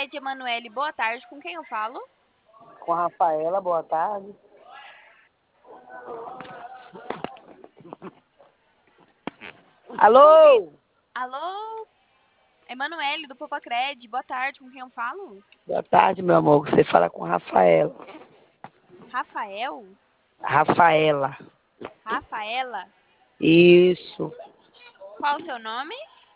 Popocred Emanuele, boa tarde. Com quem eu falo? Com a Rafaela, boa tarde. Alô? Alô? Emanuele, do Popocred, boa tarde. Com quem eu falo? Boa tarde, meu amor. Você fala com a Rafaela. Rafael? Rafaela. Rafaela? Isso. Qual o seu nome?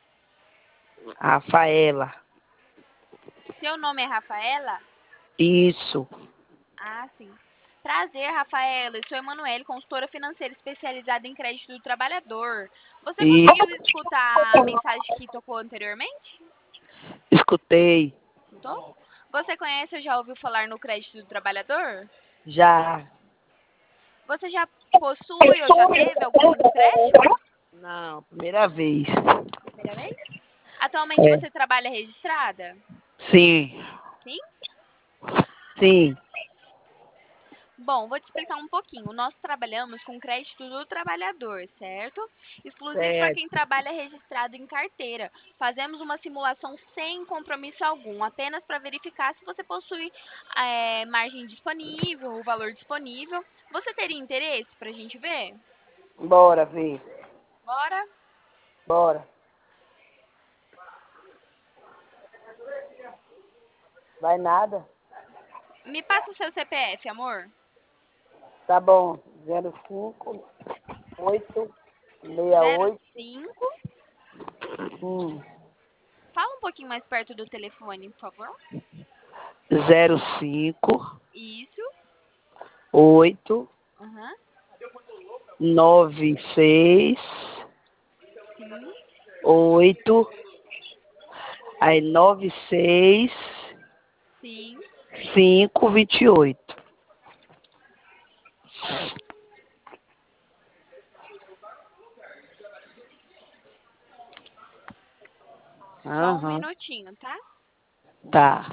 Rafaela. Seu nome é Rafaela? Isso. Ah, sim. Prazer, Rafaela. Eu sou Emanuele, consultora financeira especializada em crédito do trabalhador. Você conseguiu Isso. escutar a mensagem que tocou anteriormente? Escutei. Escutou? Você conhece ou já ouviu falar no crédito do trabalhador? Já. Você já possui ou já teve algum crédito? Não, primeira vez. Primeira vez? Atualmente É. você trabalha registrada? Sim. Sim? Sim. Bom, vou te explicar um pouquinho. Nós trabalhamos com crédito do trabalhador, certo? Exclusivo para quem Certo. trabalha registrado em carteira. Fazemos uma simulação sem compromisso algum, apenas para verificar se você possui margem disponível, o valor disponível. Você teria interesse para a gente ver? Bora, ver. Bora? Bora. Vai nada? Me passa o seu CPF, amor. Tá bom. 05 868. 05. Fala um pouquinho mais perto do telefone, por favor. 05 Isso. 8 Aham. 96 Sim. 8 aí 96 Sim. 5 28. Só um Aham. minutinho, tá? Tá.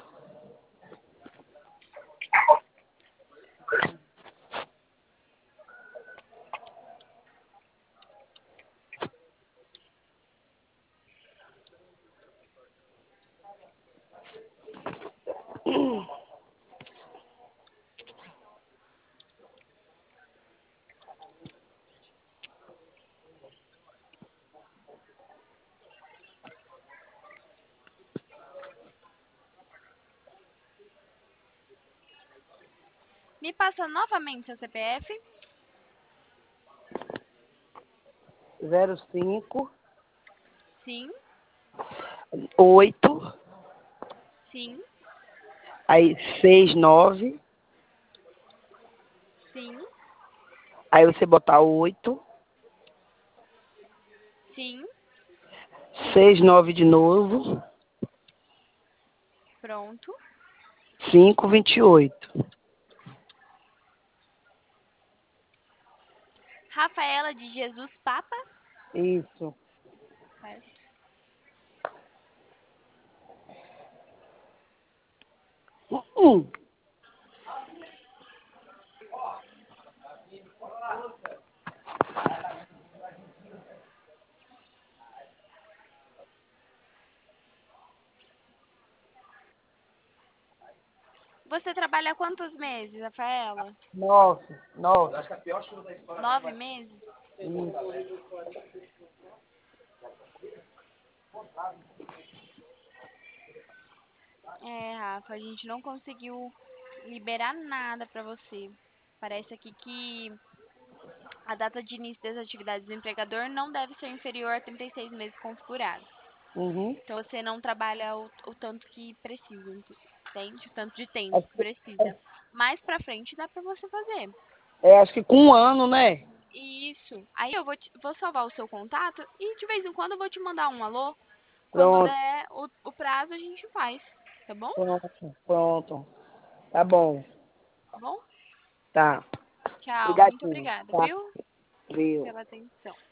Me passa novamente seu CPF. 05 Sim. 8 Sim. aí 69 Sim. aí você botar 8 Sim. 69 de novo Pronto. 5 28. Rafaela de Jesus Papa. Isso. Certo. Hum. Você trabalha há quantos meses, Rafaela? 9 9. 9 meses? Isso. Rafa, a gente não conseguiu liberar nada pra você. Parece aqui que a data de início das atividades do empregador não deve ser inferior a 36 meses configurados. Uhum. Então você não trabalha o tanto que precisa, entende? O tanto de tempo Acho que que, precisa. Mais pra frente dá pra você fazer. acho que com 1 ano, né? Isso. Aí eu vou salvar o seu contato e de vez em quando eu vou te mandar um alô. Quando Pronto, der o prazo a gente faz, tá bom? pronto, pronto. Tá bom. Tá bom? Tá. Tchau, muito Obrigadinho. obrigada, Tá. viu? Viu. Pela atenção.